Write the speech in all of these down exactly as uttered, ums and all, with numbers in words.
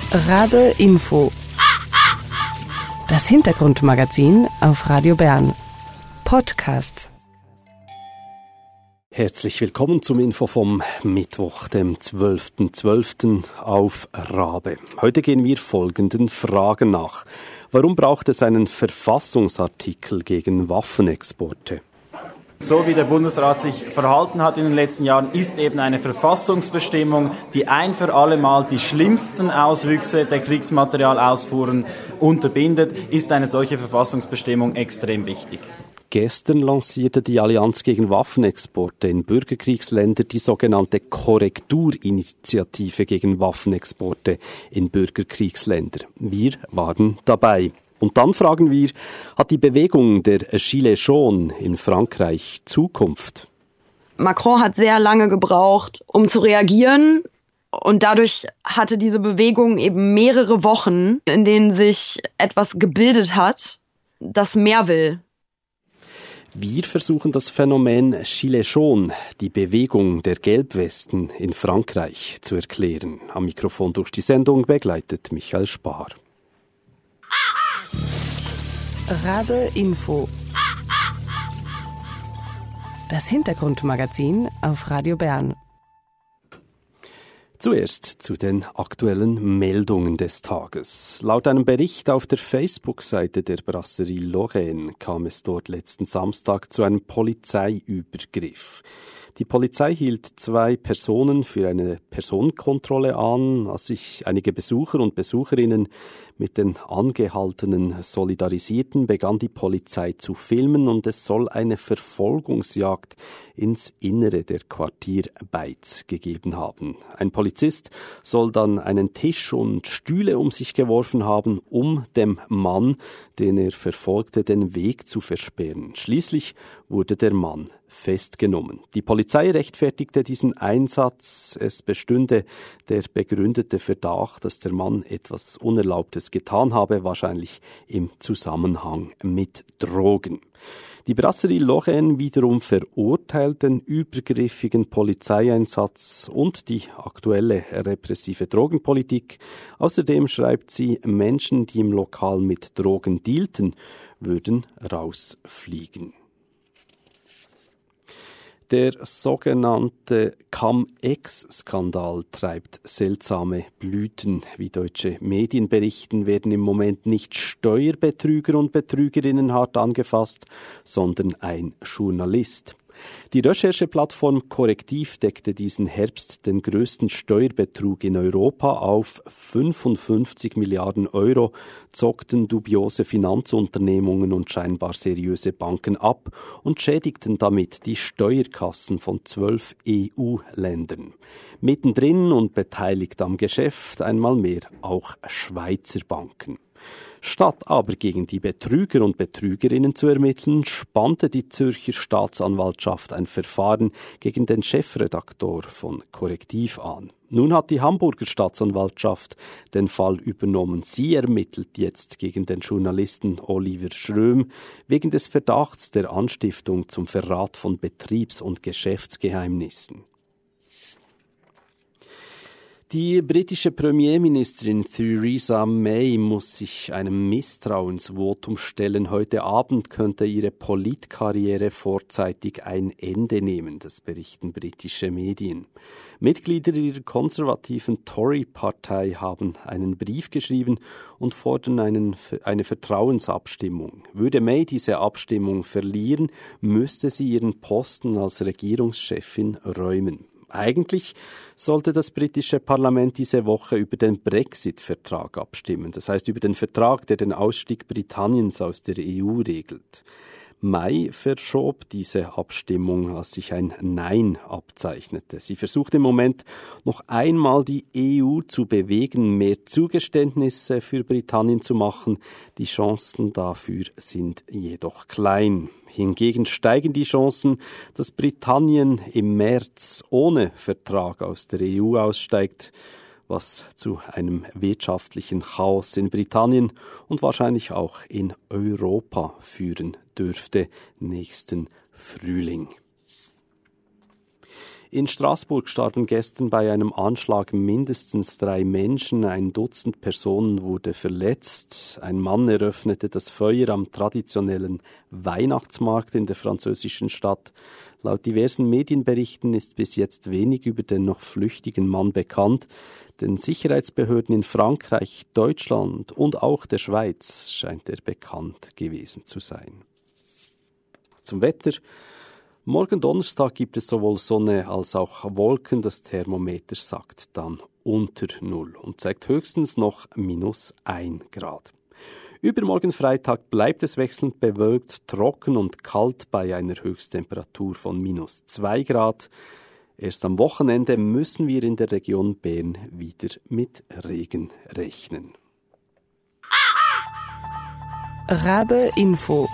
Radl Info. Das Hintergrundmagazin auf Radio Bern. Podcast. Herzlich willkommen zum Info vom Mittwoch, dem zwölften zwölften auf Rabe. Heute gehen wir folgenden Fragen nach. Warum braucht es einen Verfassungsartikel gegen Waffenexporte? So wie der Bundesrat sich verhalten hat in den letzten Jahren, ist eben eine Verfassungsbestimmung, die ein für alle Mal die schlimmsten Auswüchse der Kriegsmaterialausfuhren unterbindet, ist eine solche Verfassungsbestimmung extrem wichtig. Gestern lancierte die Allianz gegen Waffenexporte in Bürgerkriegsländer die sogenannte Korrekturinitiative gegen Waffenexporte in Bürgerkriegsländer. Wir waren dabei. Und dann fragen wir, hat die Bewegung der Gilets jaunes in Frankreich Zukunft? Macron hat sehr lange gebraucht, um zu reagieren. Und dadurch hatte diese Bewegung eben mehrere Wochen, in denen sich etwas gebildet hat, das mehr will. Wir versuchen das Phänomen Gilets jaunes, die Bewegung der Gelbwesten in Frankreich, zu erklären. Am Mikrofon durch die Sendung begleitet Michael Spar. Radl Info. Das Hintergrundmagazin auf Radio Bern. Zuerst zu den aktuellen Meldungen des Tages. Laut einem Bericht auf der Facebook-Seite der Brasserie Lorraine kam es dort letzten Samstag zu einem Polizeiübergriff. Die Polizei hielt zwei Personen für eine Personenkontrolle an, als sich einige Besucher und Besucherinnen mit den Angehaltenen solidarisierten, begann die Polizei zu filmen und es soll eine Verfolgungsjagd ins Innere der Quartier Beiz gegeben haben. Ein Polizist soll dann einen Tisch und Stühle um sich geworfen haben, um dem Mann, den er verfolgte, den Weg zu versperren. Schließlich wurde der Mann festgenommen. Die Polizei rechtfertigte diesen Einsatz. Es bestünde der begründete Verdacht, dass der Mann etwas Unerlaubtes getan habe, wahrscheinlich im Zusammenhang mit Drogen. Die Brasserie Lorraine wiederum verurteilt den übergriffigen Polizeieinsatz und die aktuelle repressive Drogenpolitik. Außerdem schreibt sie, Menschen, die im Lokal mit Drogen dealten, würden rausfliegen. Der sogenannte Cum-Ex-Skandal treibt seltsame Blüten. Wie deutsche Medien berichten, werden im Moment nicht Steuerbetrüger und Betrügerinnen hart angefasst, sondern ein Journalist. Die Rechercheplattform Correctiv deckte diesen Herbst den größten Steuerbetrug in Europa auf. fünfundfünfzig Milliarden Euro zockten dubiose Finanzunternehmungen und scheinbar seriöse Banken ab und schädigten damit die Steuerkassen von zwölf E U-Ländern. Mittendrin und beteiligt am Geschäft einmal mehr auch Schweizer Banken. Statt aber gegen die Betrüger und Betrügerinnen zu ermitteln, spannte die Zürcher Staatsanwaltschaft ein Verfahren gegen den Chefredaktor von Correctiv an. Nun hat die Hamburger Staatsanwaltschaft den Fall übernommen. Sie ermittelt jetzt gegen den Journalisten Oliver Schröm wegen des Verdachts der Anstiftung zum Verrat von Betriebs- und Geschäftsgeheimnissen. Die britische Premierministerin Theresa May muss sich einem Misstrauensvotum stellen. Heute Abend könnte ihre Politkarriere vorzeitig ein Ende nehmen, das berichten britische Medien. Mitglieder ihrer konservativen Tory-Partei haben einen Brief geschrieben und fordern einen, eine Vertrauensabstimmung. Würde May diese Abstimmung verlieren, müsste sie ihren Posten als Regierungschefin räumen. Eigentlich sollte das britische Parlament diese Woche über den Brexit-Vertrag abstimmen, das heißt über den Vertrag, der den Ausstieg Britanniens aus der E U regelt. May verschob diese Abstimmung, als sich ein Nein abzeichnete. Sie versucht im Moment noch einmal die E U zu bewegen, mehr Zugeständnisse für Britannien zu machen. Die Chancen dafür sind jedoch klein. Hingegen steigen die Chancen, dass Britannien im März ohne Vertrag aus der E U aussteigt, was zu einem wirtschaftlichen Chaos in Britannien und wahrscheinlich auch in Europa führen dürfte nächsten Frühling. In Straßburg starben gestern bei einem Anschlag mindestens drei Menschen, ein Dutzend Personen wurde verletzt. Ein Mann eröffnete das Feuer am traditionellen Weihnachtsmarkt in der französischen Stadt. Laut diversen Medienberichten ist bis jetzt wenig über den noch flüchtigen Mann bekannt. Den Sicherheitsbehörden in Frankreich, Deutschland und auch der Schweiz scheint er bekannt gewesen zu sein. Zum Wetter. Morgen Donnerstag gibt es sowohl Sonne als auch Wolken. Das Thermometer sackt dann unter Null und zeigt höchstens noch minus ein Grad. Übermorgen Freitag bleibt es wechselnd bewölkt, trocken und kalt bei einer Höchsttemperatur von minus zwei Grad. Erst am Wochenende müssen wir in der Region Bern wieder mit Regen rechnen. Rabe Info.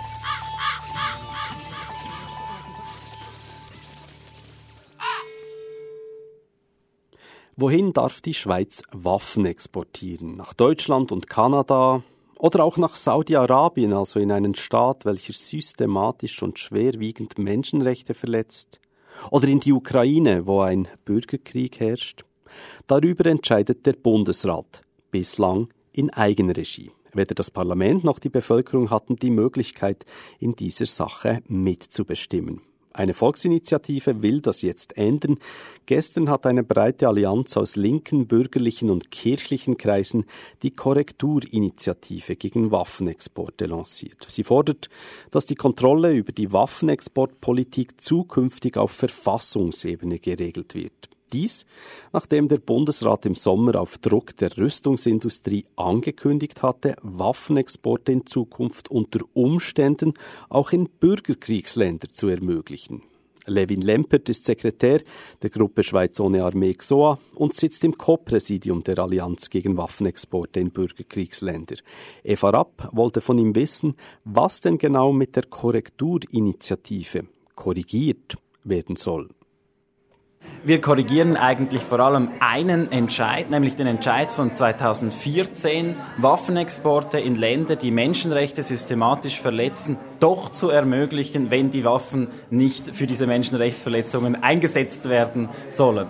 Wohin darf die Schweiz Waffen exportieren? Nach Deutschland und Kanada oder auch nach Saudi-Arabien, also in einen Staat, welcher systematisch und schwerwiegend Menschenrechte verletzt? Oder in die Ukraine, wo ein Bürgerkrieg herrscht? Darüber entscheidet der Bundesrat, bislang in Eigenregie. Weder das Parlament noch die Bevölkerung hatten die Möglichkeit, in dieser Sache mitzubestimmen. Eine Volksinitiative will das jetzt ändern. Gestern hat eine breite Allianz aus linken, bürgerlichen und kirchlichen Kreisen die Korrekturinitiative gegen Waffenexporte lanciert. Sie fordert, dass die Kontrolle über die Waffenexportpolitik zukünftig auf Verfassungsebene geregelt wird. Dies, nachdem der Bundesrat im Sommer auf Druck der Rüstungsindustrie angekündigt hatte, Waffenexporte in Zukunft unter Umständen auch in Bürgerkriegsländer zu ermöglichen. Levin Lempert ist Sekretär der Gruppe Schweiz ohne Armee X O A und sitzt im Co-Präsidium der Allianz gegen Waffenexporte in Bürgerkriegsländer. Eva Rapp wollte von ihm wissen, was denn genau mit der Korrekturinitiative korrigiert werden soll. Wir korrigieren eigentlich vor allem einen Entscheid, nämlich den Entscheid von zweitausendvierzehn, Waffenexporte in Länder, die Menschenrechte systematisch verletzen, doch zu ermöglichen, wenn die Waffen nicht für diese Menschenrechtsverletzungen eingesetzt werden sollen.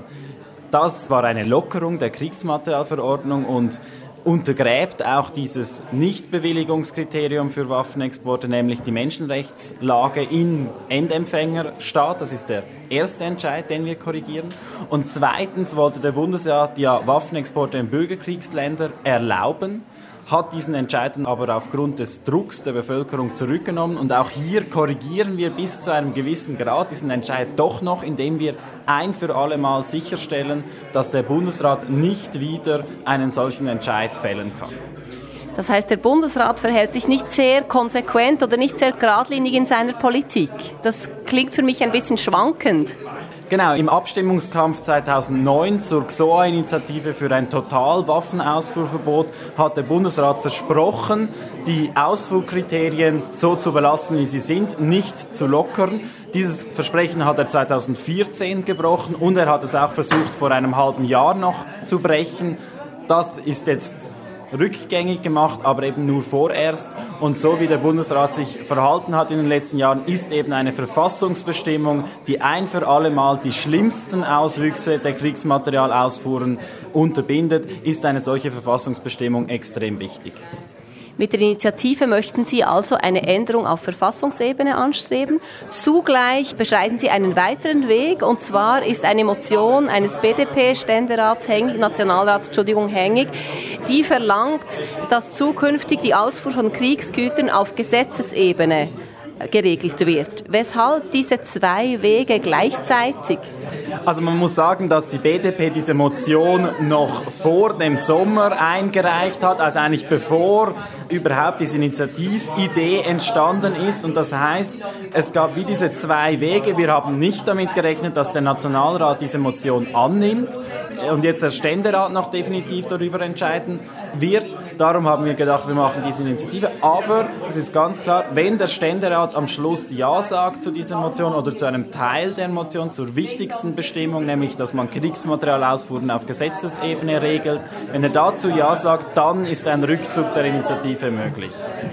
Das war eine Lockerung der Kriegsmaterialverordnung und untergräbt auch dieses Nichtbewilligungskriterium für Waffenexporte, nämlich die Menschenrechtslage im Endempfängerstaat. Das ist der erste Entscheid, den wir korrigieren. Und zweitens wollte der Bundesrat ja Waffenexporte in Bürgerkriegsländer erlauben, hat diesen Entscheid aber aufgrund des Drucks der Bevölkerung zurückgenommen. Und auch hier korrigieren wir bis zu einem gewissen Grad diesen Entscheid doch noch, indem wir ein für alle Mal sicherstellen, dass der Bundesrat nicht wieder einen solchen Entscheid fällen kann. Das heißt, der Bundesrat verhält sich nicht sehr konsequent oder nicht sehr geradlinig in seiner Politik. Das klingt für mich ein bisschen schwankend. Genau, im Abstimmungskampf zweitausendneun zur X O A-Initiative für ein Totalwaffenausfuhrverbot hat der Bundesrat versprochen, die Ausfuhrkriterien so zu belassen, wie sie sind, nicht zu lockern. Dieses Versprechen hat er zweitausendvierzehn gebrochen und er hat es auch versucht, vor einem halben Jahr noch zu brechen. Das ist jetzt rückgängig gemacht, aber eben nur vorerst. Und so wie der Bundesrat sich verhalten hat in den letzten Jahren, ist eben eine Verfassungsbestimmung, die ein für alle Mal die schlimmsten Auswüchse der Kriegsmaterialausfuhren unterbindet, ist eine solche Verfassungsbestimmung extrem wichtig. Mit der Initiative möchten Sie also eine Änderung auf Verfassungsebene anstreben. Zugleich beschreiten Sie einen weiteren Weg, und zwar ist eine Motion eines B D P-Ständerats hängig, Nationalrats, Entschuldigung, hängig, die verlangt, dass zukünftig die Ausfuhr von Kriegsgütern auf Gesetzesebene geregelt wird. Weshalb diese zwei Wege gleichzeitig? Also man muss sagen, dass die B D P diese Motion noch vor dem Sommer eingereicht hat, also eigentlich bevor überhaupt diese Initiatividee entstanden ist. Und das heißt, es gab wie diese zwei Wege. Wir haben nicht damit gerechnet, dass der Nationalrat diese Motion annimmt und jetzt der Ständerat noch definitiv darüber entscheiden wird. Darum haben wir gedacht, wir machen diese Initiative. Aber es ist ganz klar, wenn der Ständerat am Schluss Ja sagt zu dieser Motion oder zu einem Teil der Motion, zur wichtigsten Bestimmung, nämlich, dass man Kriegsmaterialausfuhren auf Gesetzesebene regelt, wenn er dazu Ja sagt, dann ist ein Rückzug der Initiative möglich.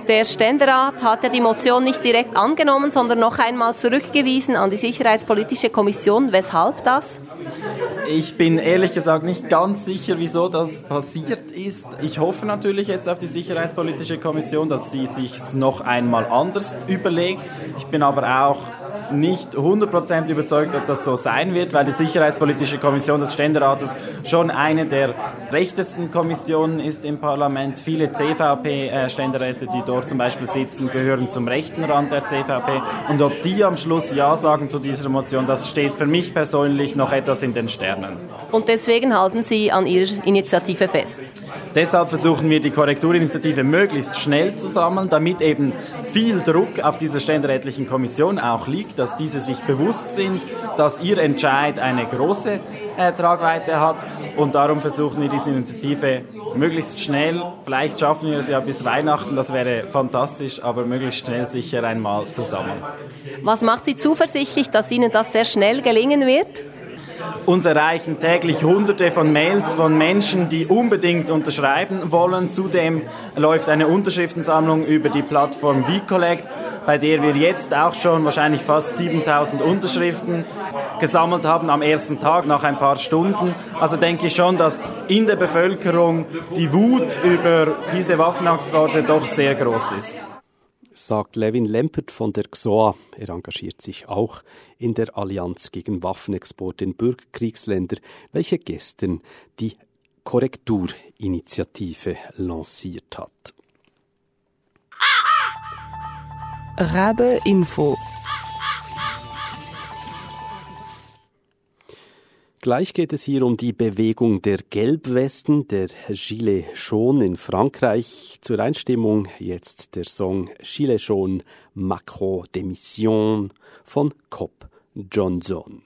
Der Ständerat hat ja die Motion nicht direkt angenommen, sondern noch einmal zurückgewiesen an die Sicherheitspolitische Kommission. Weshalb das? Ich bin ehrlich gesagt nicht ganz sicher, wieso das passiert ist. Ich hoffe natürlich jetzt auf die Sicherheitspolitische Kommission, dass sie sich noch einmal anders überlegt. Ich bin aber auch nicht hundert Prozent überzeugt, ob das so sein wird, weil die Sicherheitspolitische Kommission des Ständerates schon eine der rechtesten Kommissionen ist im Parlament. Viele C V P-Ständeräte, die dort zum Beispiel sitzen, gehören zum rechten Rand der C V P. Und ob die am Schluss Ja sagen zu dieser Motion, das steht für mich persönlich noch etwas in den Sternen. Und deswegen halten Sie an Ihrer Initiative fest? Deshalb versuchen wir, die Korrekturinitiative möglichst schnell zu sammeln, damit eben viel Druck auf dieser ständerätlichen Kommission auch liegt, dass diese sich bewusst sind, dass ihr Entscheid eine große äh, Tragweite hat. Und darum versuchen wir diese Initiative möglichst schnell, vielleicht schaffen wir es ja bis Weihnachten, das wäre fantastisch, aber möglichst schnell sicher einmal zu sammeln. Was macht Sie zuversichtlich, dass Ihnen das sehr schnell gelingen wird? Uns erreichen täglich Hunderte von Mails von Menschen, die unbedingt unterschreiben wollen. Zudem läuft eine Unterschriftensammlung über die Plattform WeCollect, bei der wir jetzt auch schon wahrscheinlich fast siebentausend Unterschriften gesammelt haben am ersten Tag nach ein paar Stunden. Also denke ich schon, dass in der Bevölkerung die Wut über diese Waffenexporte doch sehr groß ist. Sagt Levin Lempert von der X O A. Er engagiert sich auch in der Allianz gegen Waffenexport in Bürgerkriegsländer, welche gestern die Korrekturinitiative lanciert hat. Rabe Info. Gleich geht es hier um die Bewegung der Gelbwesten, der Gilets jaunes in Frankreich. Zur Einstimmung jetzt der Song Gilets jaunes, Macron démission von Cop Johnson.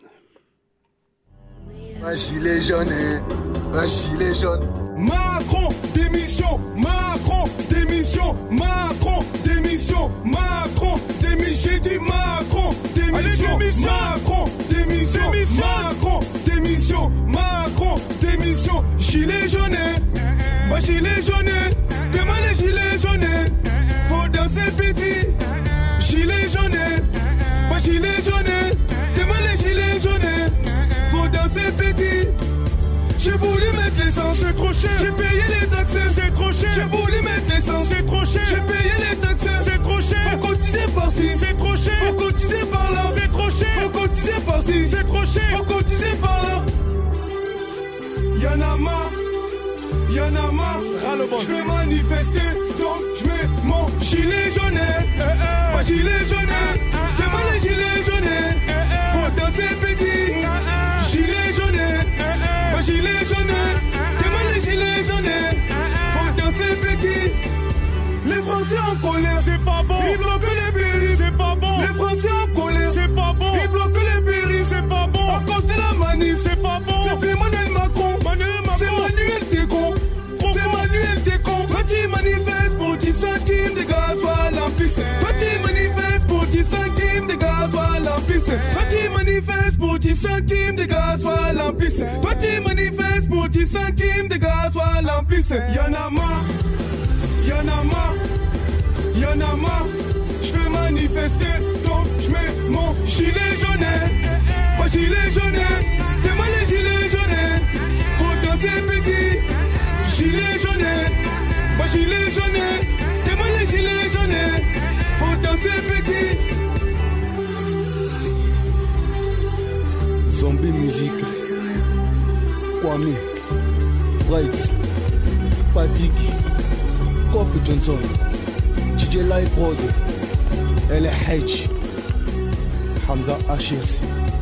Un gilet jaune, un gilet jaune. Macron, démission, Macron, démission, Macron, démission, Macron, démission, j'ai dit Macron, démission, Macron, démission, Macron, démission, Macron, démission, gilet jaune, moi gilet jaune, demain les gilets jaunes, faut danser petit, gilet jaune, moi gilet jaune, demain les gilets jaunes, faut danser petit. J'ai voulu mettre l'essence, c'est trop cher. J'ai payé les taxes, c'est trop cher. J'ai voulu mettre l'essence, c'est trop cher. J'ai payé les taxes, c'est trop cher. Faut cotiser par-ci, c'est trop cher. Faut cotiser par-là, c'est trop cher. Faut cotiser par-ci, c'est trop cher. Faut cotiser par-là. Y'en a marre, y'en a marre. Je vais manifester, donc je mets mon gilet jaune. Mon gilet jaune, c'est moi le gilet jaune. Faut danser petit, gilet jaune. Gilet jaune, demain les gilets jaunes, faut danser petit. Les Français en colère, c'est pas bon. Ils bloquent les péris, c'est pas bon. Les Français en colère, c'est pas bon. Ils bloquent les péris, c'est pas bon. À cause de la manif, c'est pas bon. C'est plus Emmanuel Macron, Manuel Macron. C'est Manuel Décon, c'est Manuel Décon. Petit manifeste pour dix centimes de gasoil en plus. Petit manifeste pour dix centimes de gasoil en plus. Petit manifeste pour dix centimes de gasoil en plus. Petit manifeste pour dix centimes de gasoil en plus. Y'en a marre, y'en a marre, y'en a marre. Je veux manifester, donc je mets mon gilet jaune. Mon gilet jaune, c'est moi le gilet jaune. Faut danser petit, gilet jaune. Mon gilet jaune, c'est moi le gilet jaune. Faut danser petit. Zombie musique, Kwame, Whites, Patrick, Cop Johnson, D J Life Road, El Hajj, Hamza Ashirsi.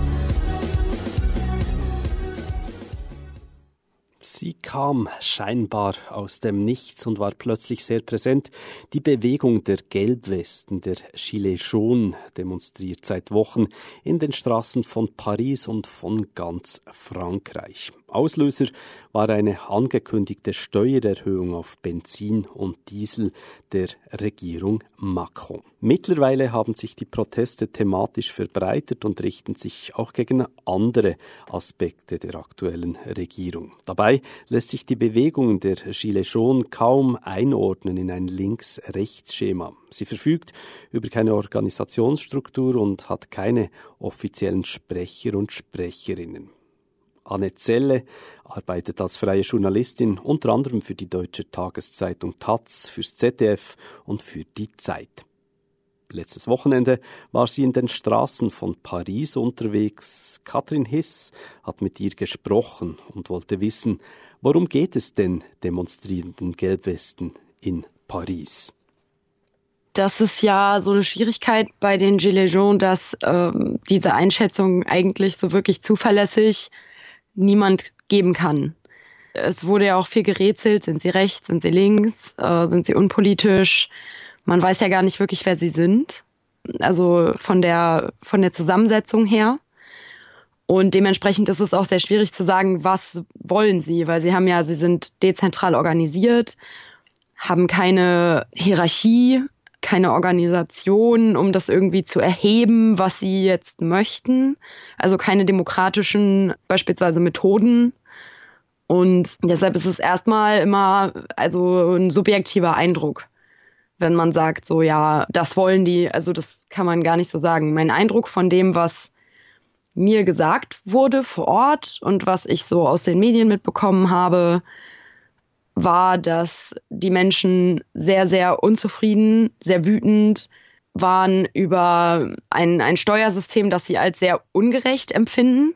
Sie kam scheinbar aus dem Nichts und war plötzlich sehr präsent. Die Bewegung der Gelbwesten, der Gilets jaunes, demonstriert seit Wochen in den Straßen von Paris und von ganz Frankreich. Auslöser war eine angekündigte Steuererhöhung auf Benzin und Diesel der Regierung Macron. Mittlerweile haben sich die Proteste thematisch verbreitet und richten sich auch gegen andere Aspekte der aktuellen Regierung. Dabei lässt sich die Bewegung der Gilets jaunes kaum einordnen in ein Links-Rechts-Schema. Sie verfügt über keine Organisationsstruktur und hat keine offiziellen Sprecher und Sprecherinnen. Anne Zelle arbeitet als freie Journalistin unter anderem für die deutsche Tageszeitung Taz, fürs Z D F und für die Zeit. Letztes Wochenende war sie in den Straßen von Paris unterwegs. Katrin Hiss hat mit ihr gesprochen und wollte wissen, worum geht es denn demonstrierenden Gelbwesten in Paris? Das ist ja so eine Schwierigkeit bei den Gilets jaunes, dass ähm, diese Einschätzung eigentlich so wirklich zuverlässig niemand geben kann. Es wurde ja auch viel gerätselt, sind sie rechts, sind sie links, äh, sind sie unpolitisch. Man weiß ja gar nicht wirklich, wer sie sind, also von der, von der Zusammensetzung her. Und dementsprechend ist es auch sehr schwierig zu sagen, was wollen sie, weil sie haben ja, sie sind dezentral organisiert, haben keine Hierarchie, keine Organisation, um das irgendwie zu erheben, was sie jetzt möchten. Also keine demokratischen beispielsweise Methoden. Und deshalb ist es erstmal immer also ein subjektiver Eindruck, wenn man sagt, so ja, das wollen die. Also das kann man gar nicht so sagen. Mein Eindruck von dem, was mir gesagt wurde vor Ort und was ich so aus den Medien mitbekommen habe, war, dass die Menschen sehr, sehr unzufrieden, sehr wütend waren über ein, ein Steuersystem, das sie als sehr ungerecht empfinden.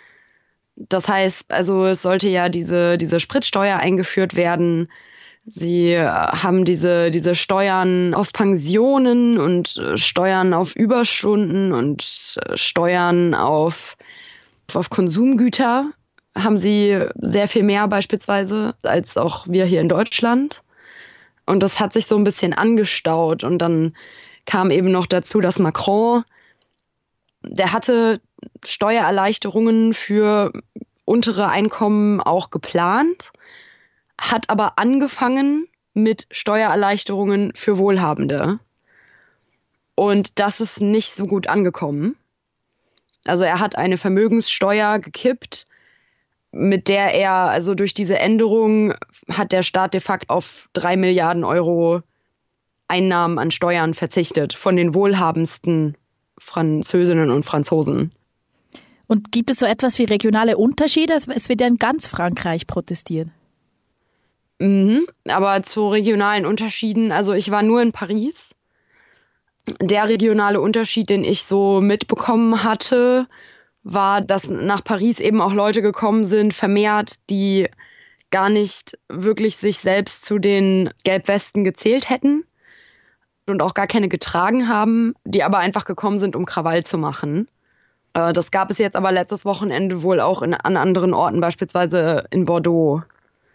Das heißt, also es sollte ja diese, diese Spritsteuer eingeführt werden. Sie haben diese, diese Steuern auf Pensionen und Steuern auf Überstunden und Steuern auf, auf Konsumgüter. Haben sie sehr viel mehr beispielsweise als auch wir hier in Deutschland. Und das hat sich so ein bisschen angestaut. Und dann kam eben noch dazu, dass Macron, der hatte Steuererleichterungen für untere Einkommen auch geplant, hat aber angefangen mit Steuererleichterungen für Wohlhabende. Und das ist nicht so gut angekommen. Also er hat eine Vermögenssteuer gekippt, mit der er, also durch diese Änderung, hat der Staat de facto auf drei Milliarden Euro Einnahmen an Steuern verzichtet von den wohlhabendsten Französinnen und Franzosen. Und gibt es so etwas wie regionale Unterschiede? Es wird ja in ganz Frankreich protestiert. Mhm, aber zu regionalen Unterschieden, also ich war nur in Paris. Der regionale Unterschied, den ich so mitbekommen hatte, war, dass nach Paris eben auch Leute gekommen sind, vermehrt, die gar nicht wirklich sich selbst zu den Gelbwesten gezählt hätten und auch gar keine getragen haben, die aber einfach gekommen sind, um Krawall zu machen. Das gab es jetzt aber letztes Wochenende wohl auch in, an anderen Orten, beispielsweise in Bordeaux.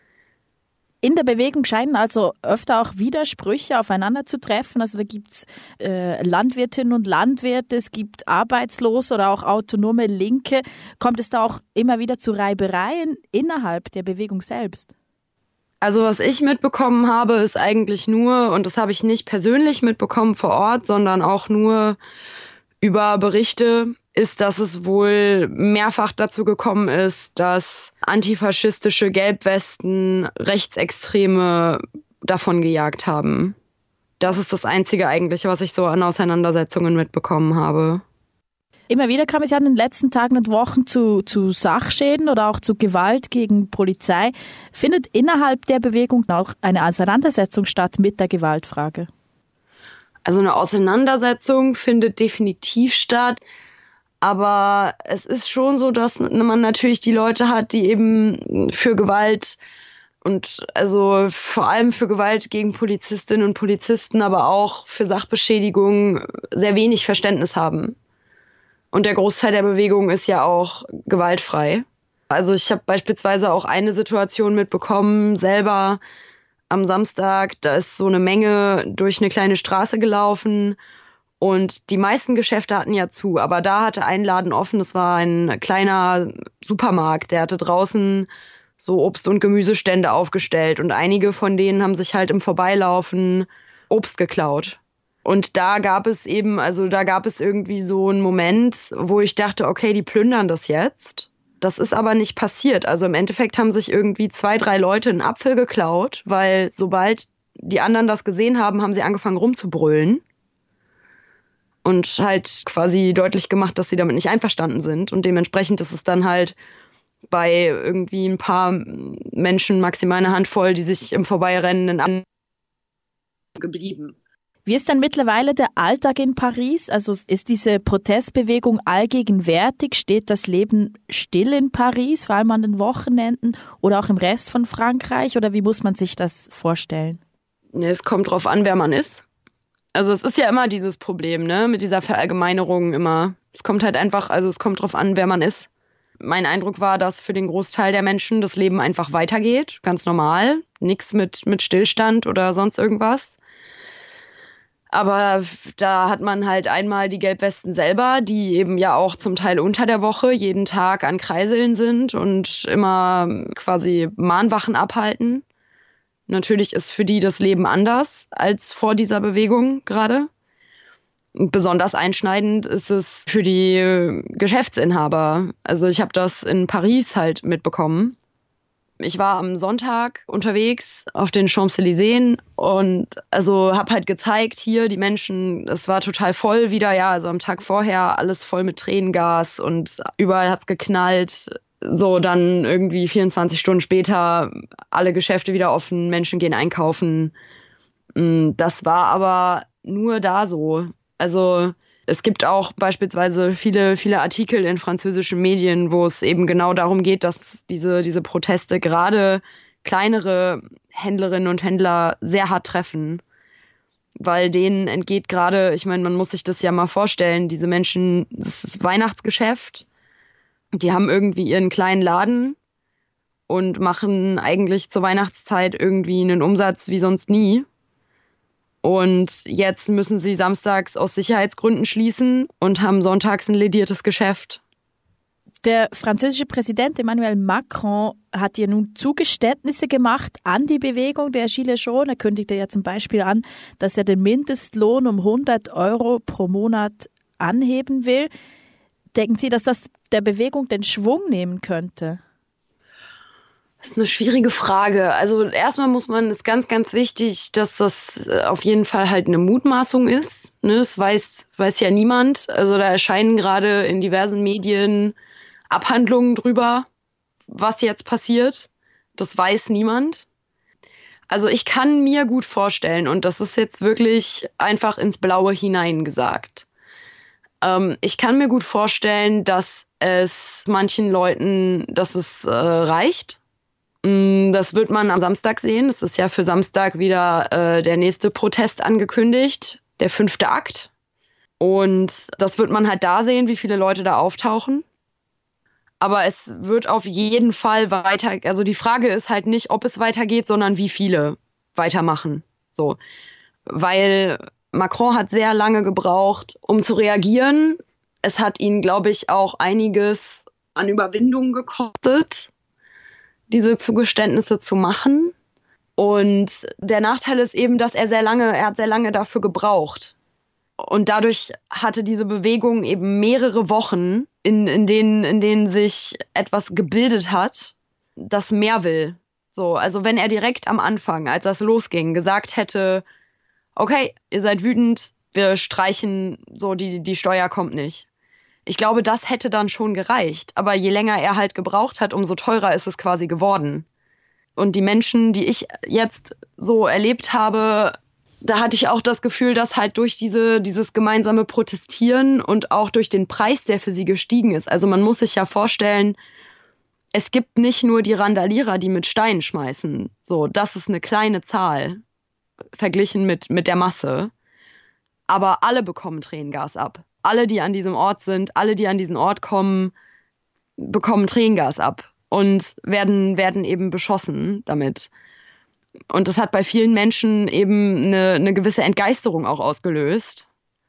In der Bewegung scheinen also öfter auch Widersprüche aufeinander zu treffen. Also da gibt es äh, Landwirtinnen und Landwirte, es gibt Arbeitslose oder auch autonome Linke. Kommt es da auch immer wieder zu Reibereien innerhalb der Bewegung selbst? Also was ich mitbekommen habe, ist eigentlich nur, und das habe ich nicht persönlich mitbekommen vor Ort, sondern auch nur über Berichte, ist, dass es wohl mehrfach dazu gekommen ist, dass antifaschistische Gelbwesten Rechtsextreme davongejagt haben. Das ist das Einzige eigentlich, was ich so an Auseinandersetzungen mitbekommen habe. Immer wieder kam es ja in den letzten Tagen und Wochen zu, zu Sachschäden oder auch zu Gewalt gegen Polizei. Findet innerhalb der Bewegung auch eine Auseinandersetzung statt mit der Gewaltfrage? Also eine Auseinandersetzung findet definitiv statt. Aber es ist schon so, dass man natürlich die Leute hat, die eben für Gewalt und also vor allem für Gewalt gegen Polizistinnen und Polizisten, aber auch für Sachbeschädigung sehr wenig Verständnis haben. Und der Großteil der Bewegung ist ja auch gewaltfrei. Also ich habe beispielsweise auch eine Situation mitbekommen, selber am Samstag, da ist so eine Menge durch eine kleine Straße gelaufen. Und die meisten Geschäfte hatten ja zu, aber da hatte ein Laden offen, das war ein kleiner Supermarkt, der hatte draußen so Obst- und Gemüsestände aufgestellt und einige von denen haben sich halt im Vorbeilaufen Obst geklaut. Und da gab es eben, also da gab es irgendwie so einen Moment, wo ich dachte, okay, die plündern das jetzt. Das ist aber nicht passiert. Also im Endeffekt haben sich irgendwie zwei, drei Leute einen Apfel geklaut, weil sobald die anderen das gesehen haben, haben sie angefangen rumzubrüllen. Und halt quasi deutlich gemacht, dass sie damit nicht einverstanden sind. Und dementsprechend ist es dann halt bei irgendwie ein paar Menschen, maximal eine Handvoll, die sich im Vorbeirennen an geblieben. Wie ist denn mittlerweile der Alltag in Paris? Also ist diese Protestbewegung allgegenwärtig? Steht das Leben still in Paris, vor allem an den Wochenenden oder auch im Rest von Frankreich? Oder wie muss man sich das vorstellen? Es kommt drauf an, wer man ist. Also es ist ja immer dieses Problem, ne, mit dieser Verallgemeinerung immer. Es kommt halt einfach, also es kommt drauf an, wer man ist. Mein Eindruck war, dass für den Großteil der Menschen das Leben einfach weitergeht, ganz normal, nichts mit, mit Stillstand oder sonst irgendwas. Aber da hat man halt einmal die Gelbwesten selber, die eben ja auch zum Teil unter der Woche jeden Tag an Kreiseln sind und immer quasi Mahnwachen abhalten. Natürlich ist für die das Leben anders als vor dieser Bewegung gerade. Besonders einschneidend ist es für die Geschäftsinhaber. Also ich habe das in Paris halt mitbekommen. Ich war am Sonntag unterwegs auf den Champs-Élysées und also habe halt gezeigt, hier die Menschen, es war total voll wieder, ja, also am Tag vorher alles voll mit Tränengas und überall hat's geknallt. So, dann irgendwie vierundzwanzig Stunden später alle Geschäfte wieder offen, Menschen gehen einkaufen. Das war aber nur da so. Also es gibt auch beispielsweise viele, viele Artikel in französischen Medien, wo es eben genau darum geht, dass diese, diese Proteste gerade kleinere Händlerinnen und Händler sehr hart treffen. Weil denen entgeht gerade, ich meine, man muss sich das ja mal vorstellen, diese Menschen, das ist Weihnachtsgeschäft, die haben irgendwie ihren kleinen Laden und machen eigentlich zur Weihnachtszeit irgendwie einen Umsatz wie sonst nie. Und jetzt müssen sie samstags aus Sicherheitsgründen schließen und haben sonntags ein lediertes Geschäft. Der französische Präsident Emmanuel Macron hat ja nun Zugeständnisse gemacht an die Bewegung der Gilets jaunes. Er kündigte ja zum Beispiel an, dass er den Mindestlohn um hundert Euro pro Monat anheben will. Denken Sie, dass das der Bewegung den Schwung nehmen könnte? Das ist eine schwierige Frage. Also erstmal muss man, ist ganz, ganz wichtig, dass das auf jeden Fall halt eine Mutmaßung ist. Ne, das weiß, weiß ja niemand. Also da erscheinen gerade in diversen Medien Abhandlungen drüber, was jetzt passiert. Das weiß niemand. Also ich kann mir gut vorstellen, und das ist jetzt wirklich einfach ins Blaue hinein gesagt. Ähm, ich kann mir gut vorstellen, dass es manchen Leuten, dass es äh, reicht. Das wird man am Samstag sehen. Es ist ja für Samstag wieder äh, der nächste Protest angekündigt, der fünfte Akt. Und das wird man halt da sehen, wie viele Leute da auftauchen. Aber es wird auf jeden Fall weiter, also die Frage ist halt nicht, ob es weitergeht, sondern wie viele weitermachen. So. Weil Macron hat sehr lange gebraucht, um zu reagieren. Es hat ihn, glaube ich, auch einiges an Überwindung gekostet, diese Zugeständnisse zu machen. Und der Nachteil ist eben, dass er sehr lange, er hat sehr lange dafür gebraucht. Und dadurch hatte diese Bewegung eben mehrere Wochen, in, in denen, in denen sich etwas gebildet hat, das mehr will. So, also wenn er direkt am Anfang, als das losging, gesagt hätte, okay, ihr seid wütend, wir streichen, so die, die Steuer kommt nicht. Ich glaube, das hätte dann schon gereicht. Aber je länger er halt gebraucht hat, umso teurer ist es quasi geworden. Und die Menschen, die ich jetzt so erlebt habe, da hatte ich auch das Gefühl, dass halt durch diese, dieses gemeinsame Protestieren und auch durch den Preis, der für sie gestiegen ist. Also man muss sich ja vorstellen, es gibt nicht nur die Randalierer, die mit Steinen schmeißen. So, das ist eine kleine Zahl verglichen mit, mit der Masse. Aber alle bekommen Tränengas ab. Alle, die an diesem Ort sind, alle, die an diesen Ort kommen, bekommen Tränengas ab und werden, werden eben beschossen damit. Und das hat bei vielen Menschen eben eine, eine gewisse Entgeisterung auch ausgelöst.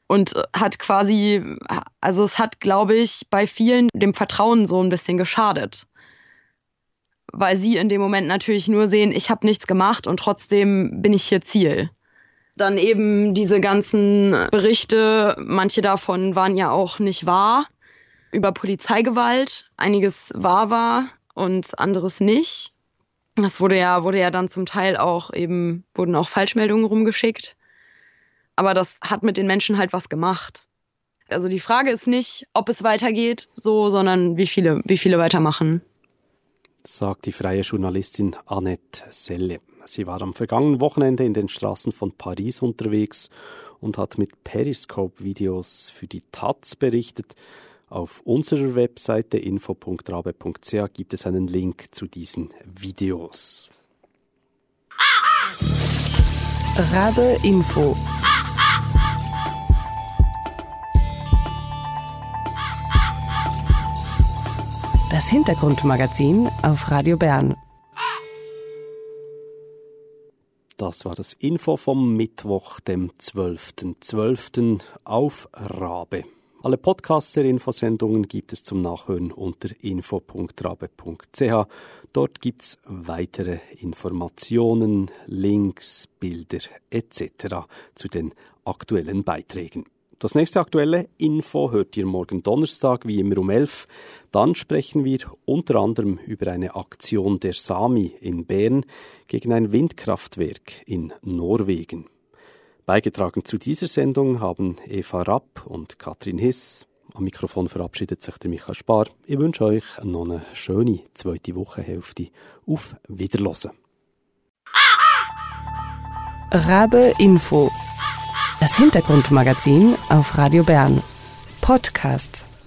Und hat quasi, also es hat, glaube ich, bei vielen dem Vertrauen so ein bisschen geschadet. Weil sie in dem Moment natürlich nur sehen, ich habe nichts gemacht und trotzdem bin ich hier Ziel. Dann eben diese ganzen Berichte, manche davon waren ja auch nicht wahr, über Polizeigewalt. Einiges wahr war und anderes nicht. Das wurde ja, wurde ja dann zum Teil auch eben, wurden auch Falschmeldungen rumgeschickt. Aber das hat mit den Menschen halt was gemacht. Also die Frage ist nicht, ob es weitergeht, so, sondern wie viele, wie viele weitermachen. Sagt die freie Journalistin Annette Selle. Sie war am vergangenen Wochenende in den Straßen von Paris unterwegs und hat mit Periscope-Videos für die Taz berichtet. Auf unserer Webseite info punkt rabe punkt c h gibt es einen Link zu diesen Videos. Rabe Info. Das Hintergrundmagazin auf Radio Bern. Das war das Info vom Mittwoch, dem zwölften zwölften auf Rabe. Alle Podcasts der Infosendungen gibt es zum Nachhören unter info punkt rabe punkt c h. Dort gibt es weitere Informationen, Links, Bilder et cetera zu den aktuellen Beiträgen. Das nächste aktuelle Info hört ihr morgen Donnerstag, wie immer um elf. Dann sprechen wir unter anderem über eine Aktion der Sami in Bern gegen ein Windkraftwerk in Norwegen. Beigetragen zu dieser Sendung haben Eva Rapp und Katrin Hiss. Am Mikrofon verabschiedet sich der Michael Spar. Ich wünsche euch noch eine schöne zweite Wochenhälfte. Auf Wiederhören. Rabe Info. Das Hintergrundmagazin auf Radio Bern. Podcast.